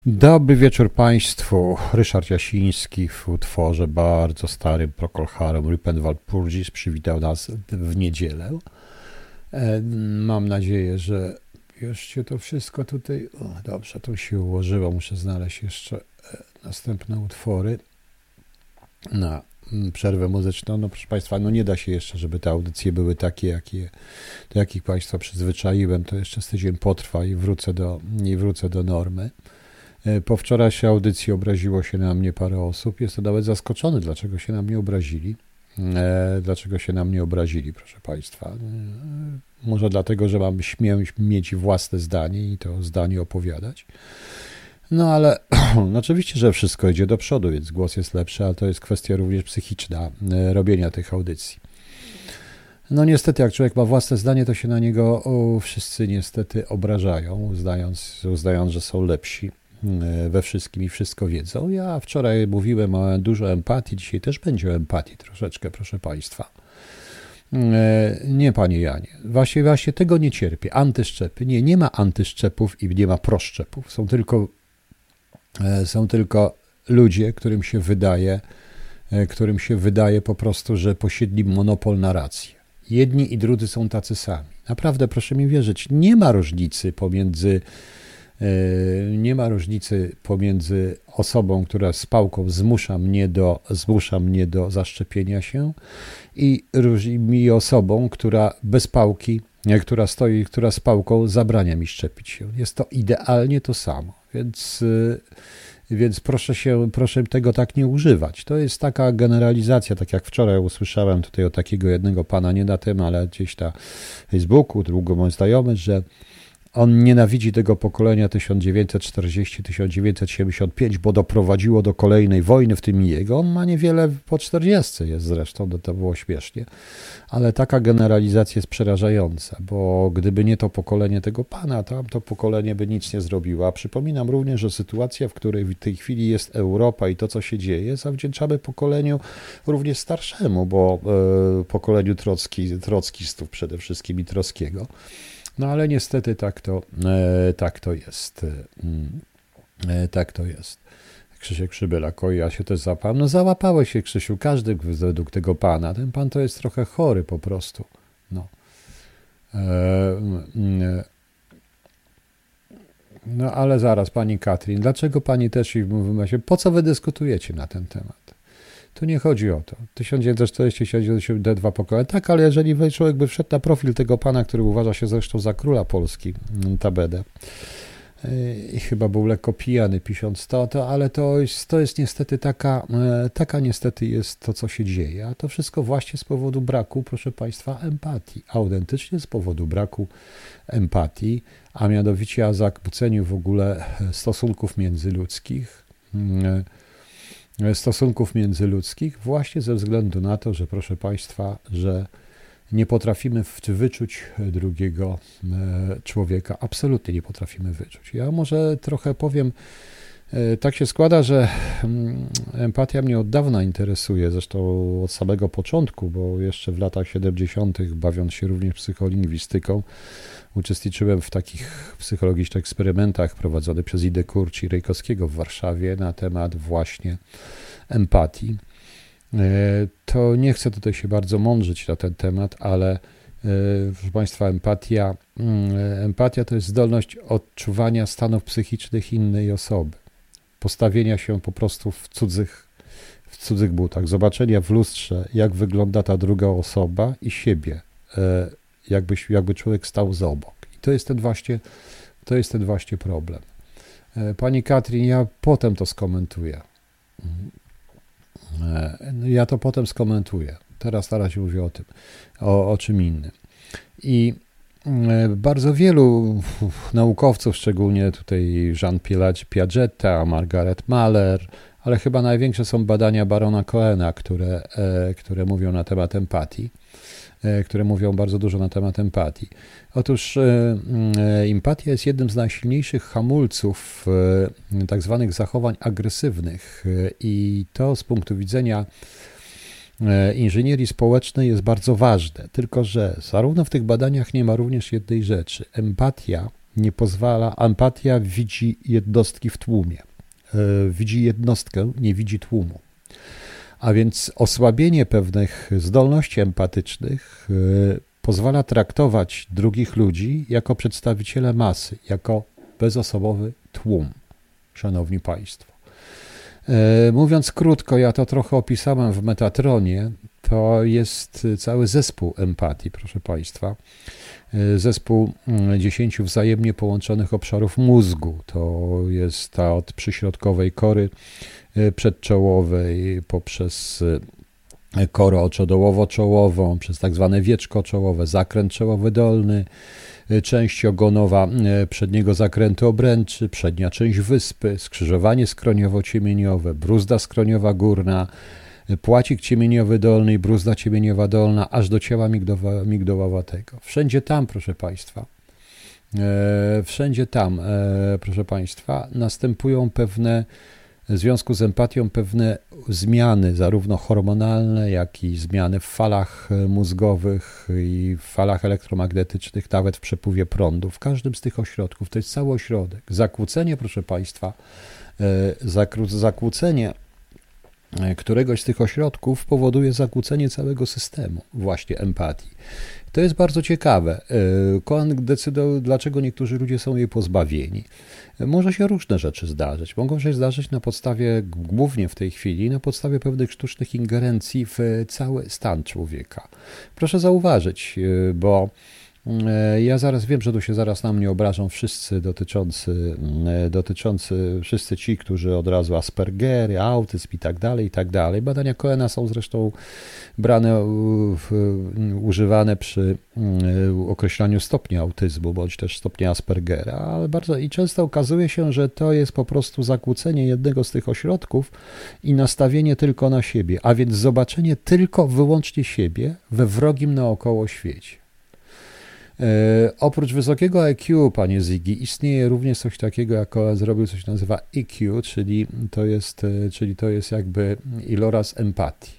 Dobry wieczór Państwu. Ryszard Jasiński w utworze bardzo starym Procol Harum Repent Walpurgis przywitał nas w niedzielę. Mam nadzieję, że już się to wszystko tutaj... dobrze, to się ułożyło. Muszę znaleźć jeszcze następne utwory na przerwę muzyczną. No proszę Państwa, no nie da się jeszcze, żeby te audycje były takie, do jakich Państwa przyzwyczaiłem. To jeszcze z tydzień potrwa i wrócę do normy. Po wczorajszej audycji obraziło się na mnie parę osób. Jestem nawet zaskoczony, dlaczego się na mnie obrazili. Proszę Państwa. Może dlatego, że śmiem mieć własne zdanie i to zdanie opowiadać. No ale oczywiście, że wszystko idzie do przodu, więc głos jest lepszy, ale to jest kwestia również psychiczna robienia tych audycji. No niestety, jak człowiek ma własne zdanie, to się na niego wszyscy niestety obrażają, uznając, że są lepsi we wszystkim i wszystko wiedzą. Ja wczoraj mówiłem o dużo empatii, dzisiaj też będzie o empatii troszeczkę, proszę Państwa. Nie, Panie Janie, właśnie tego nie cierpię. Antyszczepy. Nie ma antyszczepów i nie ma proszczepów. Są tylko ludzie, którym się wydaje po prostu, że posiedli monopol na rację. Jedni i drudzy są tacy sami. Naprawdę, proszę mi wierzyć, nie ma różnicy pomiędzy osobą, która z pałką zmusza mnie do zaszczepienia się i osobą, która bez pałki, która z pałką zabrania mi szczepić się. Jest to idealnie to samo, więc proszę tego tak nie używać. To jest taka generalizacja, tak jak wczoraj usłyszałem tutaj od takiego jednego pana, nie na tym, ale gdzieś na Facebooku, drugi mój znajomy, że on nienawidzi tego pokolenia 1940-1975, bo doprowadziło do kolejnej wojny, w tym i jego. On ma niewiele po 40 jest zresztą, to było śmiesznie. Ale taka generalizacja jest przerażająca, bo gdyby nie to pokolenie tego pana, to pokolenie by nic nie zrobiło. A przypominam również, że sytuacja, w której w tej chwili jest Europa i to, co się dzieje, zawdzięczamy pokoleniu również starszemu, bo pokoleniu trockistów przede wszystkim i Trockiego. No ale niestety tak to jest. Tak to jest. Krzysiek Przybyla, ja się też załapałem. No załapałeś się, Krzysiu, każdy według tego pana. Ten pan to jest trochę chory po prostu. No. No ale zaraz, pani Katrin, dlaczego pani też po co wy dyskutujecie na ten temat? Tu nie chodzi o to. 1940-1972 pokolenia. Tak, ale jeżeli człowiek by wszedł na profil tego pana, który uważa się zresztą za króla Polski, notabene, i chyba był lekko pijany pisząc ale to jest niestety taka niestety jest to, co się dzieje. A to wszystko właśnie z powodu braku, proszę Państwa, empatii. Autentycznie z powodu braku empatii, a mianowicie zakłóceniu w ogóle stosunków międzyludzkich właśnie ze względu na to, że proszę Państwa, że nie potrafimy wyczuć drugiego człowieka. Absolutnie nie potrafimy wyczuć. Ja może trochę powiem, tak się składa, że empatia mnie od dawna interesuje, zresztą od samego początku, bo jeszcze w latach 70., bawiąc się również psycholingwistyką, uczestniczyłem w takich psychologicznych eksperymentach prowadzonych przez Idę Kurcz i Rejkowskiego w Warszawie na temat właśnie empatii. To nie chcę tutaj się bardzo mądrzyć na ten temat, ale proszę Państwa, empatia to jest zdolność odczuwania stanów psychicznych innej osoby, postawienia się po prostu w cudzych butach, zobaczenia w lustrze, jak wygląda ta druga osoba i siebie, jakby człowiek stał za obok. I to jest ten właśnie problem. Pani Katrin, ja potem to skomentuję. Teraz na razie mówię o tym, o czym innym. I bardzo wielu naukowców, szczególnie tutaj Jean Piagetta, Margaret Mahler, ale chyba największe są badania barona Cohena, które mówią na temat empatii, które mówią bardzo dużo na temat empatii. Otóż empatia jest jednym z najsilniejszych hamulców tak zwanych zachowań agresywnych i to z punktu widzenia inżynierii społecznej jest bardzo ważne, tylko że zarówno w tych badaniach nie ma również jednej rzeczy. Empatia nie pozwala, empatia widzi jednostki w tłumie. Widzi jednostkę, nie widzi tłumu. A więc osłabienie pewnych zdolności empatycznych pozwala traktować drugich ludzi jako przedstawiciele masy, jako bezosobowy tłum, szanowni państwo. Mówiąc krótko, ja to trochę opisałem w Metatronie, to jest cały zespół empatii, proszę państwa. Zespół 10 wzajemnie połączonych obszarów mózgu. To jest ta od przyśrodkowej kory przedczołowej poprzez korę oczodołowo-czołową, przez tak zwane wieczko czołowe, zakręt czołowy dolny, część ogonowa przedniego zakrętu obręczy, przednia część wyspy, skrzyżowanie skroniowo-ciemieniowe, bruzda skroniowa górna, płacik ciemieniowy dolny i bruzda ciemieniowa dolna, aż do ciała migdałowatego. Wszędzie tam, proszę państwa, proszę państwa, następują pewne, w związku z empatią, pewne zmiany, zarówno hormonalne, jak i zmiany w falach mózgowych i w falach elektromagnetycznych, nawet w przepływie prądu. W każdym z tych ośrodków, to jest cały ośrodek. Zakłócenie, proszę państwa, zakłócenie któregoś z tych ośrodków powoduje zakłócenie całego systemu właśnie empatii. To jest bardzo ciekawe. Cohen decydował, dlaczego niektórzy ludzie są jej pozbawieni. Może się różne rzeczy zdarzyć. Mogą się zdarzyć na podstawie, głównie w tej chwili, na podstawie pewnych sztucznych ingerencji w cały stan człowieka. Proszę zauważyć, bo ja zaraz wiem, że tu się zaraz na mnie obrażą wszyscy wszyscy ci, którzy od razu Aspergery, autyzm i tak dalej. Badania Cohena są zresztą używane przy określaniu stopnia autyzmu, bądź też stopnia Aspergera, ale i często okazuje się, że to jest po prostu zakłócenie jednego z tych ośrodków i nastawienie tylko na siebie, a więc zobaczenie tylko wyłącznie siebie we wrogim naokoło świecie. Oprócz wysokiego IQ, panie Ziggy, istnieje również coś takiego, jak Cohen zrobił, coś się nazywa EQ, czyli to jest jakby iloraz empatii.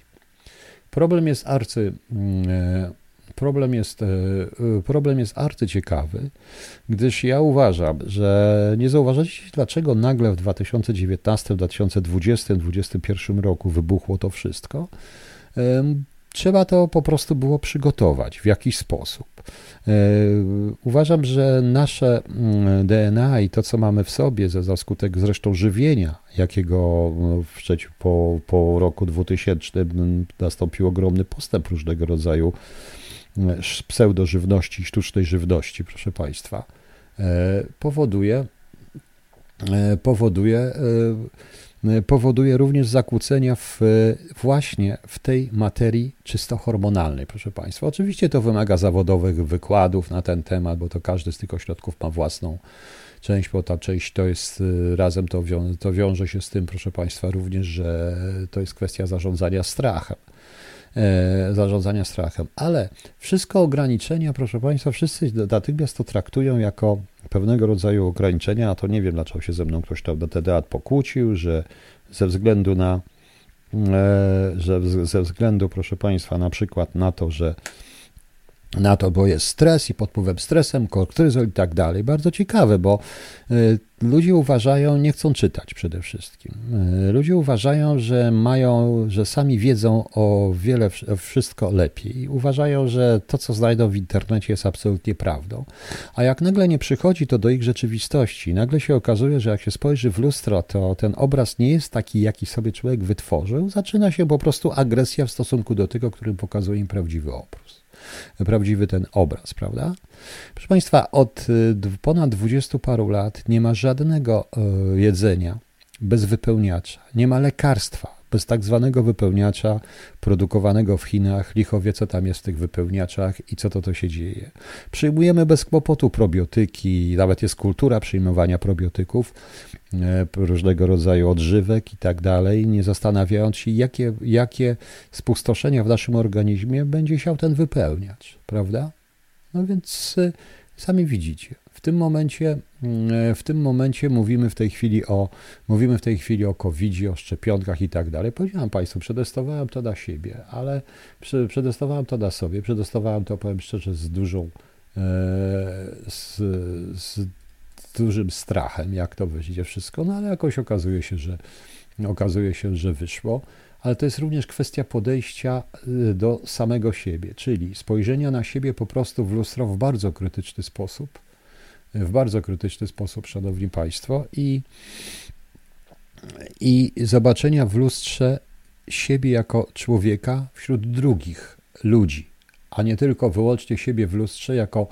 Problem jest arcyciekawy, gdyż ja uważam, że nie zauważyliście, dlaczego nagle w 2019, 2020, 2021 roku wybuchło to wszystko. Trzeba to po prostu było przygotować w jakiś sposób. Uważam, że nasze DNA i to, co mamy w sobie, za skutek zresztą żywienia, jakiego po roku 2000 nastąpił ogromny postęp różnego rodzaju pseudożywności, sztucznej żywności, proszę państwa, powoduje również zakłócenia właśnie w tej materii czysto hormonalnej, proszę państwa. Oczywiście to wymaga zawodowych wykładów na ten temat, bo to każdy z tych ośrodków ma własną część, bo ta część to jest razem, to wiąże się z tym, proszę państwa, również, że to jest kwestia zarządzania strachem. Ale wszystko ograniczenia, proszę państwa, wszyscy natychmiast to traktują jako pewnego rodzaju ograniczenia, a to nie wiem, dlaczego się ze mną ktoś tam na ten temat pokłócił, że ze względu, proszę państwa, na przykład na to, bo jest stres i pod wpływem stresem, kortyzol i tak dalej. Bardzo ciekawe, bo ludzie uważają, nie chcą czytać przede wszystkim. Ludzie uważają, że sami wiedzą o wszystko lepiej. Uważają, że to, co znajdą w internecie, jest absolutnie prawdą. A jak nagle nie przychodzi to do ich rzeczywistości, nagle się okazuje, że jak się spojrzy w lustro, to ten obraz nie jest taki, jaki sobie człowiek wytworzył. Zaczyna się po prostu agresja w stosunku do tego, który pokazuje im prawdziwy ten obraz, prawda? Proszę państwa, od ponad 20 paru lat nie ma żadnego jedzenia bez wypełniacza, nie ma lekarstwa bez tak zwanego wypełniacza produkowanego w Chinach. Licho wie, co tam jest w tych wypełniaczach i co to się dzieje. Przyjmujemy bez kłopotu probiotyki, nawet jest kultura przyjmowania probiotyków, różnego rodzaju odżywek i tak dalej, nie zastanawiając się, jakie spustoszenia w naszym organizmie będzie siał ten wypełniacz, prawda? No więc sami widzicie. W tym momencie mówimy w tej chwili o COVID-zie, o szczepionkach i tak dalej. Powiedziałem państwu, przetestowałem to na siebie, ale przetestowałem to na sobie, przetestowałem to, powiem szczerze, z dużym strachem, jak to wyjdzie wszystko, no ale jakoś okazuje się, że wyszło. Ale to jest również kwestia podejścia do samego siebie, czyli spojrzenia na siebie po prostu w lustro w bardzo krytyczny sposób, szanowni państwo, i zobaczenia w lustrze siebie jako człowieka wśród drugich ludzi, a nie tylko wyłącznie siebie w lustrze jako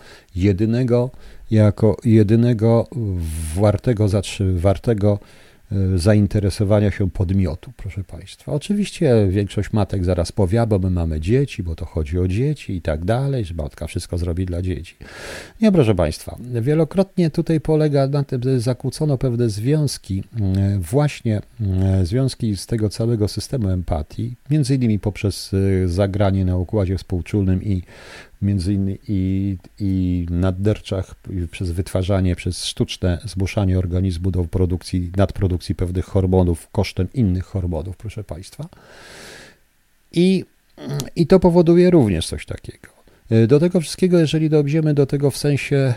jedynego wartego zainteresowania się podmiotu, proszę państwa. Oczywiście większość matek zaraz powie, bo my mamy dzieci, bo to chodzi o dzieci i tak dalej, że matka wszystko zrobi dla dzieci. Nie, proszę państwa, wielokrotnie tutaj polega na tym, że zakłócono pewne związki, właśnie związki z tego całego systemu empatii, między innymi poprzez zagranie na układzie współczulnym i między innymi i nadnerczach, przez wytwarzanie, przez sztuczne zmuszanie organizmu do nadprodukcji pewnych hormonów kosztem innych hormonów, proszę państwa. I to powoduje również coś takiego. Do tego wszystkiego, jeżeli dojdziemy do tego w sensie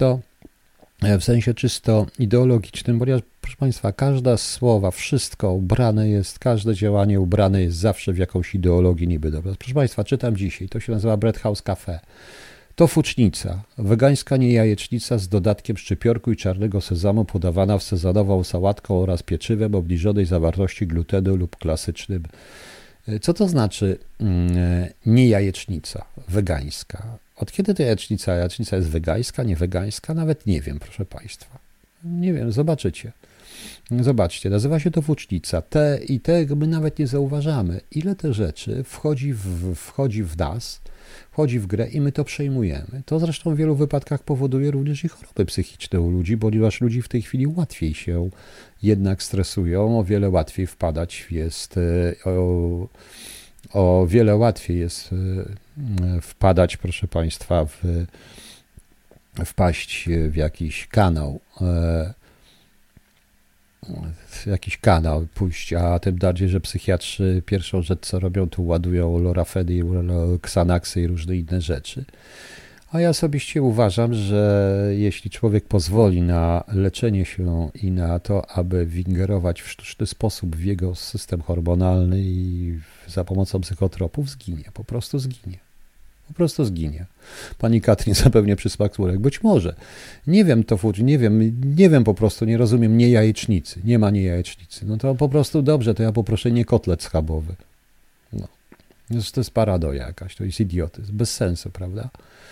czysto ideologicznym, ponieważ, proszę państwa, każde słowa, wszystko ubrane jest, każde działanie ubrane jest zawsze w jakąś ideologię niby dobra. Proszę państwa, czytam dzisiaj, to się nazywa Bread House Cafe. To fucznica, wegańska niejajecznica z dodatkiem szczypiorku i czarnego sezamu podawana z sezonową sałatką oraz pieczywem obniżonej zawartości glutenu lub klasycznym. Co to znaczy niejajecznica wegańska? Od kiedy to jajecznica? Jajecznica jest wegańska, nie wegańska? Nawet nie wiem, proszę państwa. Nie wiem, zobaczycie. Zobaczcie, nazywa się to włócznica. My nawet nie zauważamy, ile te rzeczy wchodzi w nas, wchodzi w grę i my to przejmujemy. To zresztą w wielu wypadkach powoduje również i choroby psychiczne u ludzi, ponieważ ludzi w tej chwili łatwiej się jednak stresują, o wiele łatwiej wpadać, proszę państwa, wpaść w jakiś kanał, pójść, a tym bardziej, że psychiatrzy pierwszą rzecz, co robią, to ładują lorafedy, ksanaksy i różne inne rzeczy. A ja osobiście uważam, że jeśli człowiek pozwoli na leczenie się i na to, aby ingerować w sztuczny sposób w jego system hormonalny i za pomocą psychotropów, zginie, po prostu zginie. Po prostu zginie. Pani Katrin zapewne przysmak córek. Być może. Nie wiem, nie wiem po prostu, nie rozumiem niejajecznicy. Nie ma niejajecznicy. No to po prostu dobrze, to ja poproszę nie kotlet schabowy. No. To jest paradoja jakaś, to jest idiotyzm, bez sensu, prawda?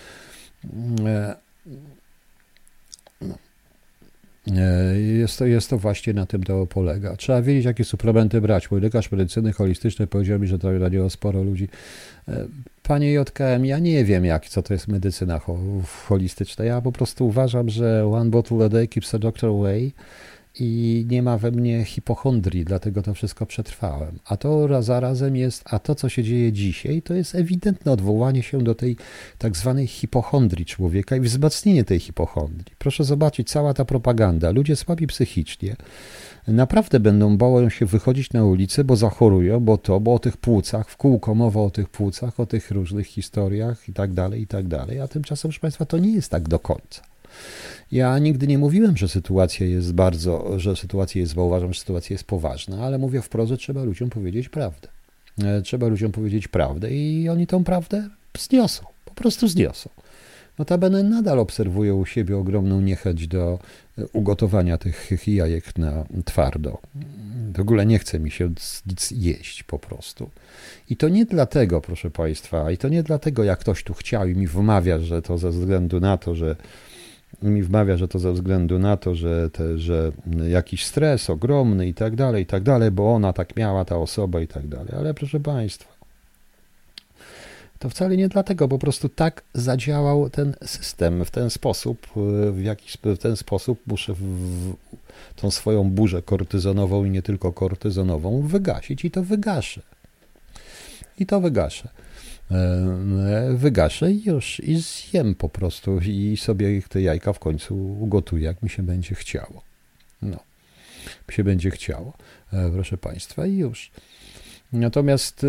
Jest to właśnie na tym to polega. Trzeba wiedzieć, jakie suplementy brać. Mój lekarz medycyny holistycznej powiedział mi, że to na niego sporo ludzi. Panie JKM, ja nie wiem, co to jest medycyna holistyczna. Ja po prostu uważam, że one bottle a day keeps a doctor away i nie ma we mnie hipochondrii, dlatego to wszystko przetrwałem. A to zarazem to, co się dzieje dzisiaj, to jest ewidentne odwołanie się do tej tak zwanej hipochondrii człowieka i wzmocnienie tej hipochondrii. Proszę zobaczyć, cała ta propaganda, ludzie słabi psychicznie, naprawdę boją się wychodzić na ulicę, bo zachorują, bo o tych płucach, w kółko mowa o tych płucach, o tych różnych historiach i tak dalej, a tymczasem, proszę państwa, to nie jest tak do końca. Ja nigdy nie mówiłem, że sytuacja jest bo uważam, że sytuacja jest poważna, ale mówię wprost, że trzeba ludziom powiedzieć prawdę. Trzeba ludziom powiedzieć prawdę i oni tą prawdę zniosą, po prostu zniosą. Notabene nadal obserwuję u siebie ogromną niechęć do ugotowania tych jajek na twardo. W ogóle nie chce mi się nic jeść po prostu. I to nie dlatego, proszę państwa, jak ktoś tu chciał i mi wmawia, że to ze względu na to, że jakiś stres ogromny i tak dalej, bo ona tak miała, ta osoba i tak dalej. Ale proszę państwa, to wcale nie dlatego, po prostu tak zadziałał ten system. W ten sposób muszę tą swoją burzę kortyzonową i nie tylko kortyzonową wygasić i to wygaszę. Wygaszę i już i zjem po prostu i sobie te jajka w końcu ugotuję, jak mi się będzie chciało. Proszę państwa, i już. Natomiast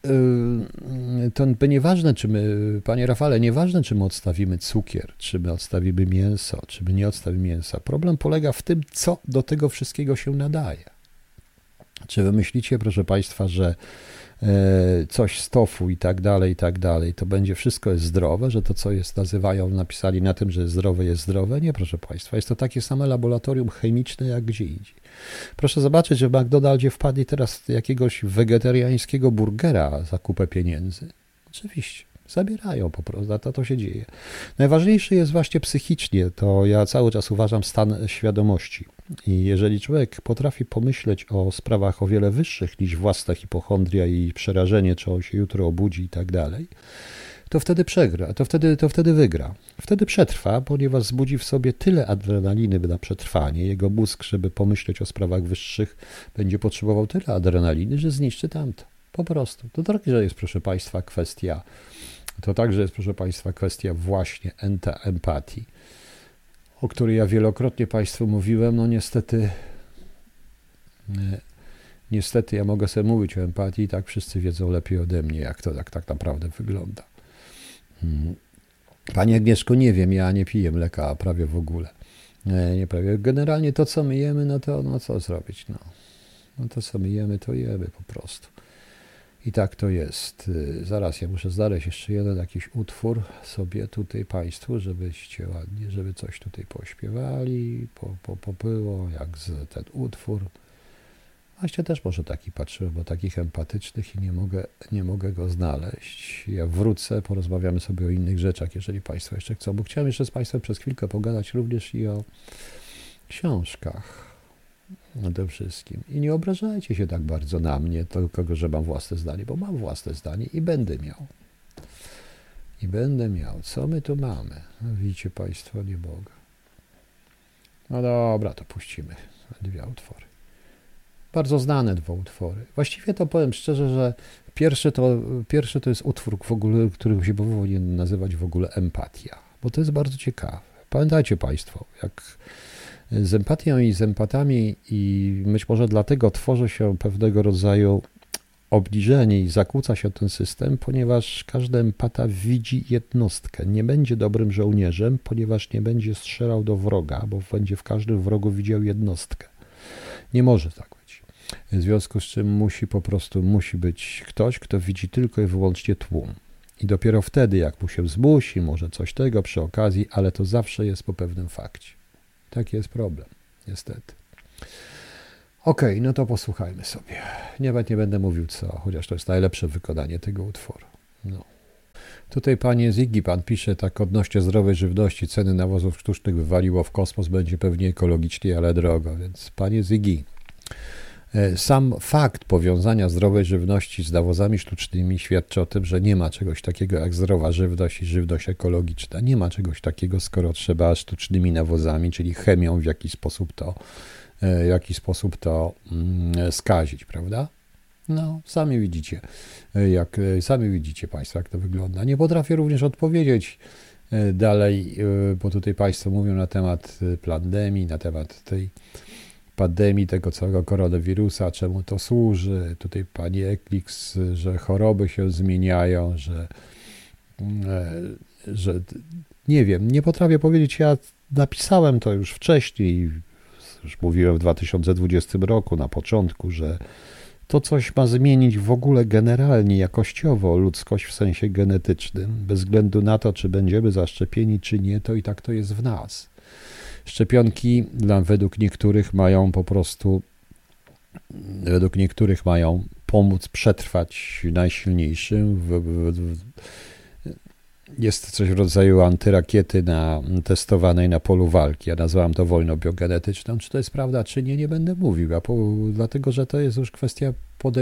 to nieważne, czy my, panie Rafale, nieważne, czy my odstawimy cukier, czy my odstawimy mięso, czy my nie odstawimy mięsa. Problem polega w tym, co do tego wszystkiego się nadaje. Czy wy myślicie, proszę państwa, że coś z tofu i tak dalej, to będzie wszystko jest zdrowe, że to, co jest napisali na tym, że jest zdrowe? Nie, proszę państwa, jest to takie same laboratorium chemiczne jak gdzie indziej. Proszę zobaczyć, że w McDonaldzie wpadli teraz jakiegoś wegetariańskiego burgera za kupę pieniędzy. Oczywiście, zabierają po prostu, to się dzieje. Najważniejsze jest właśnie psychicznie, to ja cały czas uważam stan świadomości. I jeżeli człowiek potrafi pomyśleć o sprawach o wiele wyższych niż własna hipochondria i przerażenie, czy on się jutro obudzi i tak dalej, to wtedy przegra, to wtedy wygra. Wtedy przetrwa, ponieważ wzbudzi w sobie tyle adrenaliny na przetrwanie. Jego mózg, żeby pomyśleć o sprawach wyższych, będzie potrzebował tyle adrenaliny, że zniszczy tamto. Po prostu. To także jest, proszę państwa, kwestia właśnie empatii, o której ja wielokrotnie państwu mówiłem. No niestety ja mogę sobie mówić o empatii i tak wszyscy wiedzą lepiej ode mnie, jak to tak naprawdę wygląda. Pani Agnieszko, nie wiem, ja nie piję mleka prawie w ogóle. Nie prawie. Generalnie to, co my jemy, no co zrobić? No to, co my jemy, to jemy po prostu. I tak to jest. Zaraz ja muszę znaleźć jeszcze jeden jakiś utwór sobie tutaj państwu, żebyście ładnie, żeby coś tutaj pośpiewali, popyło, jak ten utwór. Właśnie też może taki patrzyłem, bo takich empatycznych i nie mogę go znaleźć. Ja wrócę, porozmawiamy sobie o innych rzeczach, jeżeli państwo jeszcze chcą, bo chciałem jeszcze z państwem przez chwilkę pogadać również i o książkach. Nade wszystkim. I nie obrażajcie się tak bardzo na mnie, tylko że mam własne zdanie, bo mam własne zdanie i będę miał. Co my tu mamy? No, widzicie państwo, nie mogę. No dobra, to puścimy 2 utwory. Bardzo znane 2 utwory. Właściwie to powiem szczerze, że pierwszy to jest utwór w ogóle, który się powinien nazywać w ogóle Empatia, bo to jest bardzo ciekawe. Pamiętajcie państwo, jak z empatią i z empatami i być może dlatego tworzy się pewnego rodzaju obniżenie i zakłóca się ten system, ponieważ każdy empata widzi jednostkę. Nie będzie dobrym żołnierzem, ponieważ nie będzie strzelał do wroga, bo będzie w każdym wrogu widział jednostkę. Nie może tak być. W związku z czym musi być ktoś, kto widzi tylko i wyłącznie tłum. I dopiero wtedy, jak mu się zmusi, może coś tego przy okazji, ale to zawsze jest po pewnym fakcie. Taki jest problem, niestety. Okej, no to posłuchajmy sobie. Nie będę mówił co, chociaż to jest najlepsze wykonanie tego utworu. No. Tutaj panie Ziggy, pan pisze tak odnośnie zdrowej żywności, ceny nawozów sztucznych wywaliło w kosmos, będzie pewnie ekologicznie, ale drogo. Więc panie Ziggy, sam fakt powiązania zdrowej żywności z nawozami sztucznymi świadczy o tym, że nie ma czegoś takiego jak zdrowa żywność i żywność ekologiczna. Nie ma czegoś takiego, skoro trzeba sztucznymi nawozami, czyli chemią w jakiś sposób to skazić, prawda? No, sami widzicie państwo, jak to wygląda. Nie potrafię również odpowiedzieć dalej, bo tutaj państwo mówią na temat pandemii, na temat tej pandemii, tego całego koronawirusa, czemu to służy. Tutaj pani Ekliks, że choroby się zmieniają, że nie wiem, nie potrafię powiedzieć. Ja napisałem to już wcześniej, już mówiłem w 2020 roku na początku, że to coś ma zmienić w ogóle generalnie, jakościowo ludzkość w sensie genetycznym, bez względu na to, czy będziemy zaszczepieni, czy nie, to i tak to jest w nas. Szczepionki według niektórych mają pomóc przetrwać najsilniejszym. Jest coś w rodzaju antyrakiety testowanej na polu walki. Ja nazwałem to wojną biogenetyczną. Czy to jest prawda, czy nie, nie będę mówił. Dlatego, że to jest już kwestia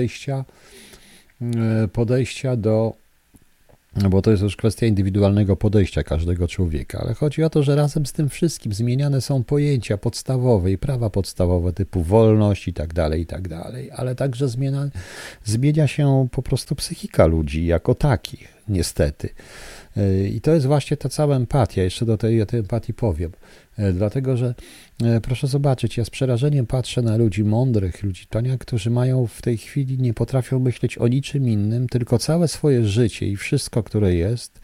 podejścia do... bo to jest już kwestia indywidualnego podejścia każdego człowieka, ale chodzi o to, że razem z tym wszystkim zmieniane są pojęcia podstawowe i prawa podstawowe typu wolność i tak dalej, ale także zmienia się po prostu psychika ludzi jako takich, niestety. I to jest właśnie ta cała empatia. Jeszcze do tej empatii powiem. Dlatego, że proszę zobaczyć, ja z przerażeniem patrzę na ludzi mądrych, ludzi Tonia, którzy mają w tej chwili, nie potrafią myśleć o niczym innym, tylko całe swoje życie i wszystko, które jest,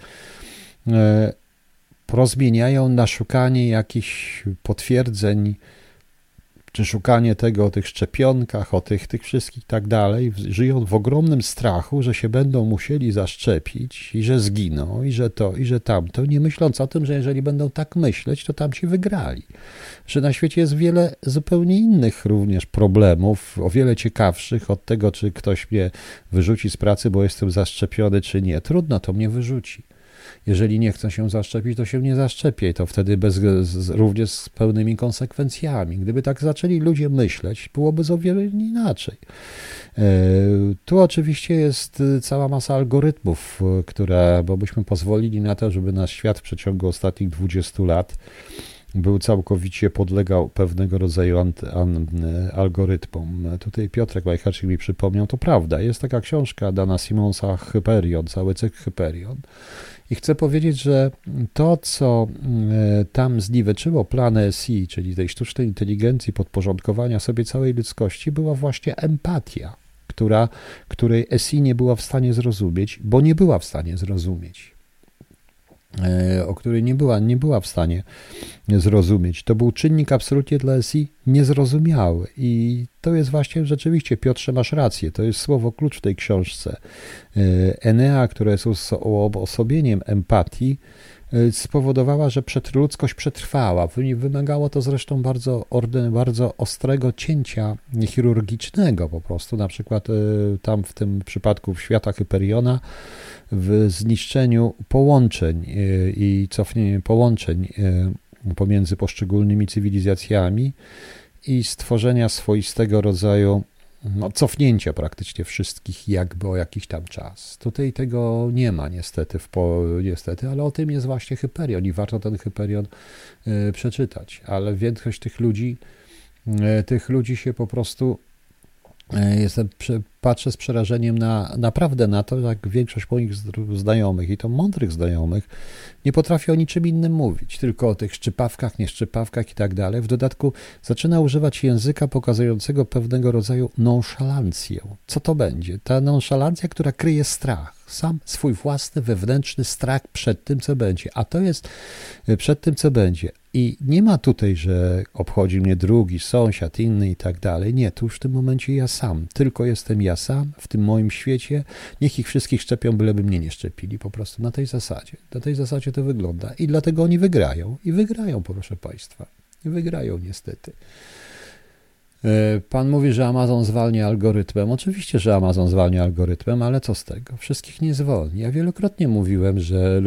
rozmieniają na szukanie jakichś potwierdzeń, czy szukanie tego o tych szczepionkach, o tych wszystkich i tak dalej. Żyją w ogromnym strachu, że się będą musieli zaszczepić i że zginą, i że to, i że tamto, nie myśląc o tym, że jeżeli będą tak myśleć, to tamci wygrali. Że na świecie jest wiele zupełnie innych również problemów, o wiele ciekawszych od tego, czy ktoś mnie wyrzuci z pracy, bo jestem zaszczepiony, czy nie. Trudno, to mnie wyrzuci. Jeżeli nie chcę się zaszczepić, to się nie zaszczepię i to wtedy również z pełnymi konsekwencjami. Gdyby tak zaczęli ludzie myśleć, byłoby o wiele inaczej. Tu oczywiście jest cała masa algorytmów, bo byśmy pozwolili na to, żeby nasz świat w przeciągu ostatnich 20 lat podlegał pewnego rodzaju algorytmom. Tutaj Piotrek Majchaczyk mi przypomniał, to prawda, jest taka książka Dana Simonsa Hyperion, cały cykl Hyperion. I chcę powiedzieć, że to, co tam zniweczyło plan SI, czyli tej sztucznej inteligencji, podporządkowania sobie całej ludzkości, była właśnie empatia, której SI nie była w stanie zrozumieć, bo nie była w stanie zrozumieć. O której nie była w stanie zrozumieć. To był czynnik absolutnie dla SI niezrozumiały i to jest właśnie rzeczywiście, Piotrze, masz rację, to jest słowo klucz w tej książce. Enea, która jest uosobieniem empatii, spowodowała, że ludzkość przetrwała. Wymagało to zresztą bardzo ostrego cięcia chirurgicznego po prostu, na przykład tam w tym przypadku w światach Hyperiona, w zniszczeniu połączeń i cofnieniu połączeń pomiędzy poszczególnymi cywilizacjami i stworzenia swoistego rodzaju cofnięcia praktycznie wszystkich jakby o jakiś tam czas. Tutaj tego nie ma niestety, ale o tym jest właśnie Hyperion i warto ten Hyperion przeczytać, ale większość tych ludzi się po prostu patrzę z przerażeniem naprawdę na to, jak większość moich znajomych, i to mądrych znajomych, nie potrafi o niczym innym mówić, tylko o tych szczypawkach, nieszczypawkach i tak dalej. W dodatku zaczyna używać języka pokazującego pewnego rodzaju nonszalancję. Co to będzie? Ta nonszalancja, która kryje strach. Sam swój własny, wewnętrzny strach przed tym, co będzie. A to jest przed tym, co będzie. I nie ma tutaj, że obchodzi mnie drugi, sąsiad, inny i tak dalej. Nie, tu już w tym momencie ja sam. Tylko jestem ja sam w tym moim świecie. Niech ich wszystkich szczepią, byleby mnie nie szczepili. Po prostu na tej zasadzie. Na tej zasadzie to wygląda. I dlatego oni wygrają. I wygrają, proszę Państwa. I wygrają niestety. Pan mówi, że Amazon zwalnia algorytmem. Oczywiście, że Amazon zwalnia algorytmem, ale co z tego? Wszystkich nie zwolni. Ja wielokrotnie mówiłem, że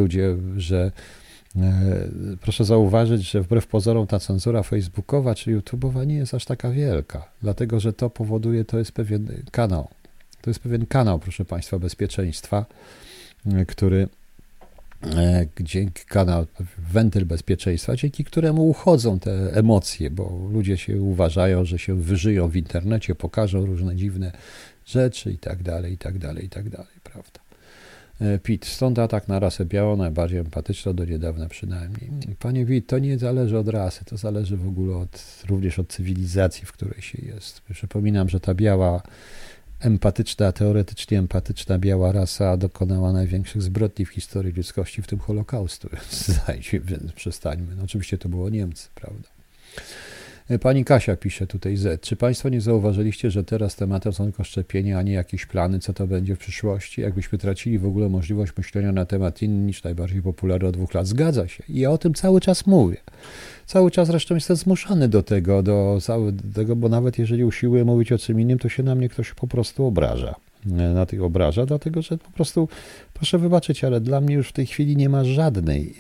proszę zauważyć, że wbrew pozorom ta cenzura facebookowa czy YouTube'owa nie jest aż taka wielka, dlatego że to powoduje, to jest pewien kanał, proszę Państwa, bezpieczeństwa, który dzięki wentyl bezpieczeństwa, dzięki któremu uchodzą te emocje, bo ludzie się uważają, że się wyżyją w internecie, pokażą różne dziwne rzeczy i tak dalej, prawda? Pit, stąd atak na rasę białą, najbardziej empatyczną do niedawna przynajmniej. Panie Pit, to nie zależy od rasy, to zależy w ogóle również od cywilizacji, w której się jest. Przypominam, że ta biała teoretycznie empatyczna biała rasa dokonała największych zbrodni w historii ludzkości, w tym Holokaustu, więc przestańmy. No, oczywiście to było Niemcy, prawda? Pani Kasia pisze tutaj Czy Państwo nie zauważyliście, że teraz tematem są tylko szczepienia, a nie jakieś plany, co to będzie w przyszłości? Jakbyśmy tracili w ogóle możliwość myślenia na temat inny niż najbardziej popularny od 2 lat. Zgadza się. I ja o tym cały czas mówię. Cały czas zresztą jestem zmuszany do tego, bo nawet jeżeli usiłuję mówić o czym innym, to się na mnie ktoś po prostu obraża. Dlatego że po prostu, proszę wybaczyć, ale dla mnie już w tej chwili nie ma żadnej.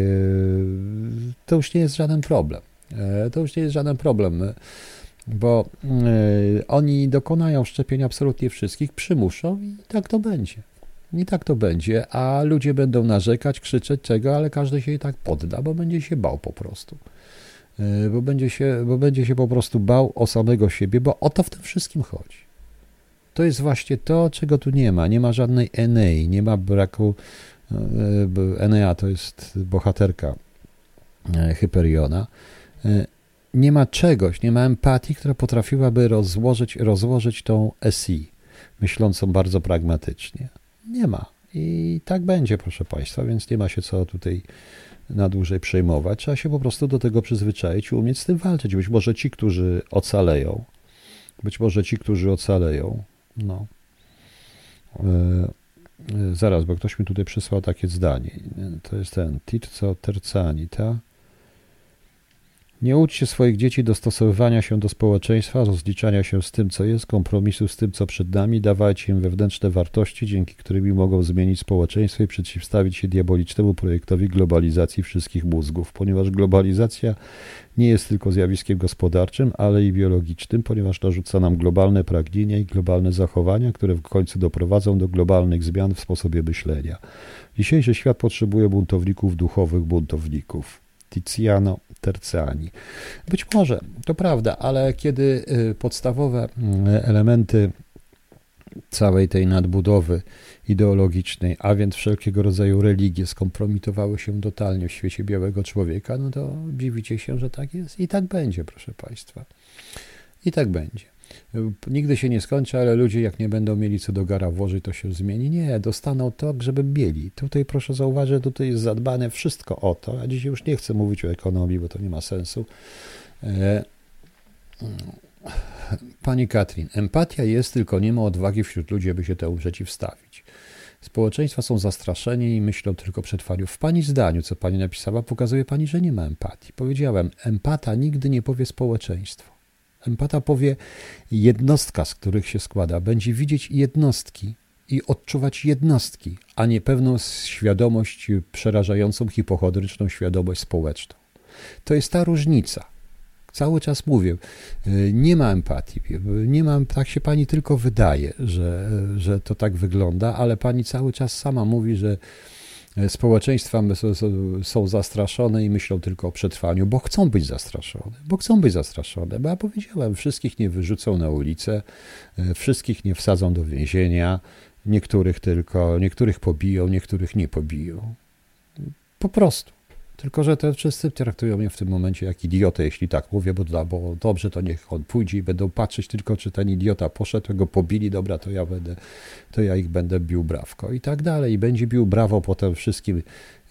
To już nie jest żaden problem. Bo oni dokonają szczepień absolutnie wszystkich, przymuszą i tak to będzie. A ludzie będą narzekać, krzyczeć ale każdy się i tak podda, bo będzie się bał po prostu. Bo będzie się po prostu bał o samego siebie, bo o to w tym wszystkim chodzi. To jest właśnie to, czego tu nie ma. Nie ma żadnej Enei, nie ma braku Enea to jest bohaterka Hyperiona, nie ma czegoś, nie ma empatii, która potrafiłaby rozłożyć tą SI, myślącą bardzo pragmatycznie. Nie ma. I tak będzie, proszę Państwa, więc nie ma się co tutaj na dłużej przejmować. Trzeba się po prostu do tego przyzwyczaić i umieć z tym walczyć. Być może ci, którzy ocaleją, no. Zaraz, bo ktoś mi tutaj przysłał takie zdanie. To jest ten Tirco Tercani, tak? Nie uczcie swoich dzieci dostosowywania się do społeczeństwa, rozliczania się z tym, co jest, kompromisu z tym, co przed nami. Dawajcie im wewnętrzne wartości, dzięki którymi mogą zmienić społeczeństwo i przeciwstawić się diabolicznemu projektowi globalizacji wszystkich mózgów, ponieważ globalizacja nie jest tylko zjawiskiem gospodarczym, ale i biologicznym, ponieważ narzuca nam globalne pragnienia i globalne zachowania, które w końcu doprowadzą do globalnych zmian w sposobie myślenia. Dzisiejszy świat potrzebuje buntowników duchowych, buntowników. Tiziano Tercani. Być może, to prawda, ale kiedy podstawowe elementy całej tej nadbudowy ideologicznej, a więc wszelkiego rodzaju religie skompromitowały się totalnie w świecie białego człowieka, no to dziwicie się, że tak jest. I tak będzie, proszę Państwa. I tak będzie. Nigdy się nie skończy, ale ludzie jak nie będą mieli co do gara włożyć, to się zmieni. Nie, dostaną to, żeby mieli. Tutaj proszę zauważyć, tutaj jest zadbane wszystko o to. A dzisiaj już nie chcę mówić o ekonomii, bo to nie ma sensu. Pani Katrin, empatia jest, tylko nie ma odwagi wśród ludzi, aby się temu przeciwstawić. Społeczeństwa są zastraszeni i myślą tylko o przetrwaniu. W Pani zdaniu, co Pani napisała, pokazuje Pani, że nie ma empatii. Powiedziałem, empata nigdy nie powie społeczeństwo. Empata powie jednostka, z których się składa. Będzie widzieć jednostki i odczuwać jednostki, a nie pewną świadomość, przerażającą, hipochondryczną świadomość społeczną. To jest ta różnica. Cały czas mówię, nie ma empatii, nie ma, tak się Pani tylko wydaje, że to tak wygląda, ale Pani cały czas sama mówi, że społeczeństwa są zastraszone i myślą tylko o przetrwaniu, bo chcą być zastraszone, bo ja powiedziałem, wszystkich nie wyrzucą na ulicę, wszystkich nie wsadzą do więzienia, niektórych pobiją, niektórych nie pobiją. Po prostu. Tylko że te wszyscy traktują mnie w tym momencie jak idiotę, jeśli tak mówię, bo dobrze, to niech on pójdzie i będą patrzeć tylko, czy ten idiota poszedł, go pobili, dobra, to ja ich będę bił brawko i tak dalej. I będzie bił brawo potem wszystkim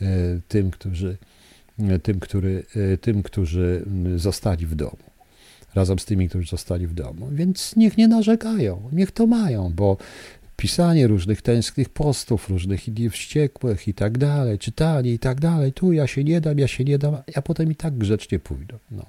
tym, którzy zostali w domu. Razem z tymi, którzy zostali w domu. Więc niech nie narzekają, niech to mają, bo pisanie różnych tęsknych postów, różnych idei wściekłych i tak dalej, czytanie i tak dalej, tu ja się nie dam, a potem i tak grzecznie pójdą. No.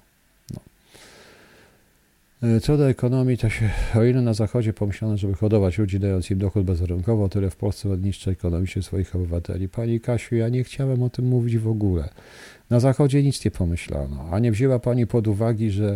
Co do ekonomii, to się, o ile na Zachodzie pomyślano, żeby hodować ludzi, dając im dochód bezwarunkowo, o tyle w Polsce odniszczy ekonomicznie swoich obywateli. Pani Kasiu, ja nie chciałem o tym mówić w ogóle. Na Zachodzie nic nie pomyślano, a nie wzięła Pani pod uwagę, że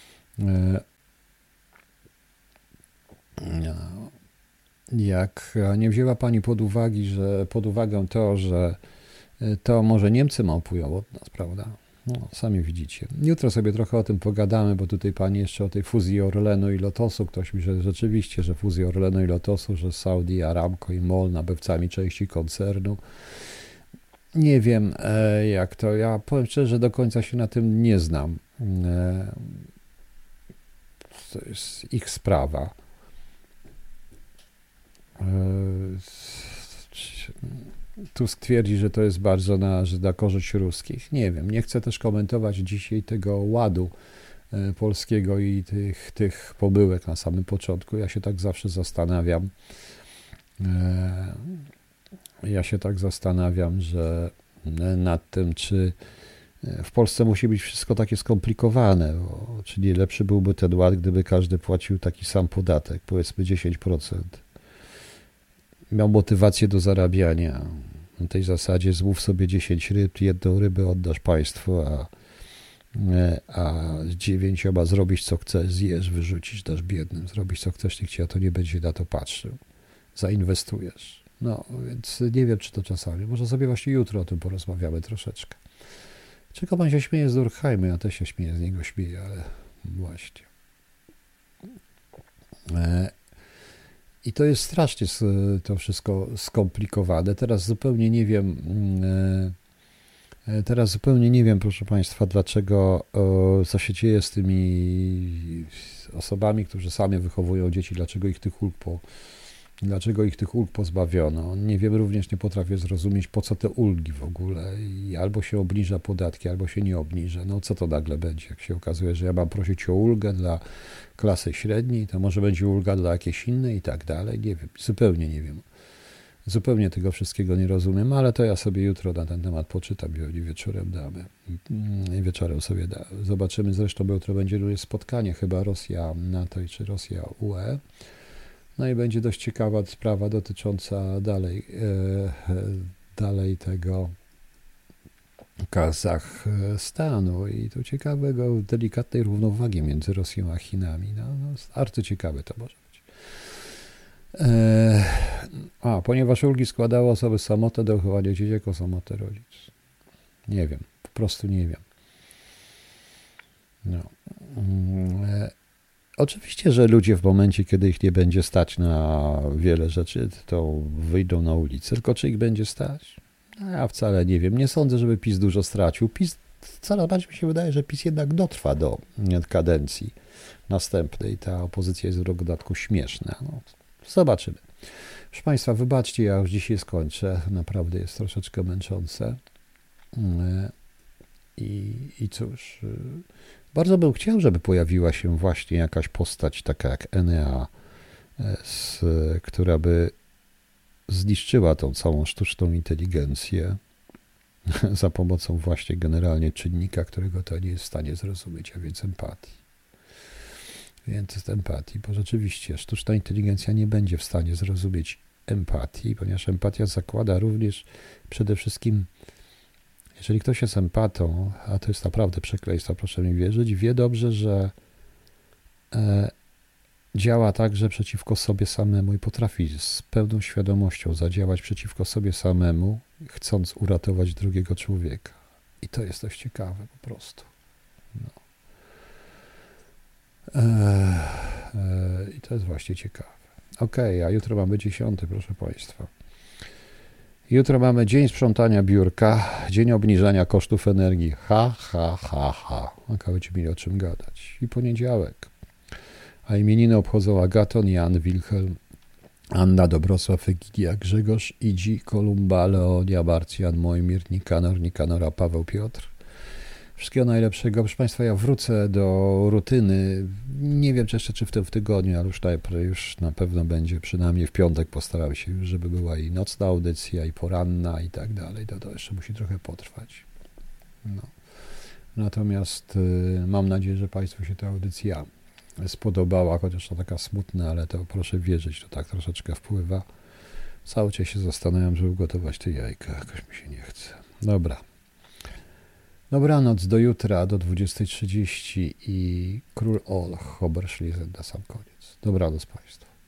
nie wzięła Pani pod uwagę to, że to może Niemcy małpują od nas, prawda? No, sami widzicie. Jutro sobie trochę o tym pogadamy, bo tutaj Pani jeszcze o tej fuzji Orlenu i Lotosu. Ktoś mi, że rzeczywiście, że fuzja Orlenu i Lotosu, że Saudi, Aramco i MOL nabywcami części koncernu. Nie wiem jak to. Ja powiem szczerze, że do końca się na tym nie znam. To jest ich sprawa. Tusk twierdzi, że to jest bardzo na korzyść ruskich. Nie wiem, nie chcę też komentować dzisiaj tego ładu polskiego i tych pomyłek na samym początku. Ja się tak zawsze zastanawiam. Że nad tym, czy w Polsce musi być wszystko takie skomplikowane, czyli lepszy byłby ten ład, gdyby każdy płacił taki sam podatek, powiedzmy 10%. Miał motywację do zarabiania. Na tej zasadzie złów sobie 10 ryb, jedną rybę oddasz państwu, a 9 zrobisz co chcesz, zjesz, wyrzucisz, dasz biednym, zrobisz co chcesz, nikt cię to nie będzie na to patrzył. Zainwestujesz. No, więc nie wiem, czy to czasami. Może sobie właśnie jutro o tym porozmawiamy troszeczkę. Czego Pan się śmieje z Durkheima? Ja też się śmieję, z niego śmieję, ale właśnie. I to jest strasznie to wszystko skomplikowane. Teraz zupełnie nie wiem, proszę Państwa, dlaczego, co się dzieje z tymi osobami, którzy sami wychowują dzieci, dlaczego ich tych ulg pozbawiono. Nie wiem, również nie potrafię zrozumieć, po co te ulgi w ogóle. I albo się obniża podatki, albo się nie obniża. No co to nagle będzie, jak się okazuje, że ja mam prosić o ulgę dla klasy średniej, to może będzie ulga dla jakiejś innej i tak dalej. Nie wiem, zupełnie nie wiem. Zupełnie tego wszystkiego nie rozumiem, ale to ja sobie jutro na ten temat poczytam i wieczorem damy. Wieczorem sobie zobaczymy. Zresztą jutro będzie spotkanie chyba Rosja-NATO czy Rosja-UE. No i będzie dość ciekawa sprawa dotycząca dalej tego Kazachstanu i tu ciekawego, delikatnej równowagi między Rosją a Chinami. No, arcyciekawe to może być. Ponieważ ulgi składały osoby samotne do wychowania dzieci jako samotny rodzic. Nie wiem, po prostu nie wiem. No. Oczywiście, że ludzie w momencie, kiedy ich nie będzie stać na wiele rzeczy, to wyjdą na ulicę. Tylko czy ich będzie stać? Ja wcale nie wiem. Nie sądzę, żeby PiS dużo stracił. Coraz bardziej mi się wydaje, że PiS jednak dotrwa do kadencji następnej. Ta opozycja jest w dodatku śmieszna. No, zobaczymy. Proszę Państwa, wybaczcie, ja już dzisiaj skończę. Naprawdę jest troszeczkę męczące. I cóż, bardzo bym chciał, żeby pojawiła się właśnie jakaś postać taka jak Enea, która by zniszczyła tą całą sztuczną inteligencję za pomocą właśnie generalnie czynnika, którego to nie jest w stanie zrozumieć, a więc empatii. Bo rzeczywiście sztuczna inteligencja nie będzie w stanie zrozumieć empatii, ponieważ empatia zakłada również przede wszystkim, jeżeli ktoś jest empatą, a to jest naprawdę przekleństwo, proszę mi wierzyć, wie dobrze, że działa także przeciwko sobie samemu i potrafi z pełną świadomością zadziałać przeciwko sobie samemu, chcąc uratować drugiego człowieka. I to jest dość ciekawe po prostu. No. I to jest właśnie ciekawe. Okej, a jutro mamy 10, proszę Państwa. Jutro mamy dzień sprzątania biurka, dzień obniżania kosztów energii. Będziecie mieli o czym gadać. I poniedziałek. A imieniny obchodzą Agaton, Jan, Wilhelm, Anna, Dobrosław, Egidia, Grzegorz, Idzi, Kolumba, Leonia, Marcjan, Mojmir, Nikanora, Paweł, Piotr. Wszystkiego najlepszego. Proszę Państwa, ja wrócę do rutyny. Nie wiem czy w tym tygodniu, ale już na pewno będzie, przynajmniej w piątek postaram się już, żeby była i nocna audycja, i poranna i tak dalej. To jeszcze musi trochę potrwać. No. Natomiast mam nadzieję, że Państwu się ta audycja spodobała, chociaż to taka smutna, ale to proszę wierzyć, to tak troszeczkę wpływa. Cały czas się zastanawiam, żeby gotować te jajka. Jakoś mi się nie chce. Dobra. Dobranoc, do jutra, do 20:30 i Król Olch, Oberschließen na sam koniec. Dobranoc Państwu.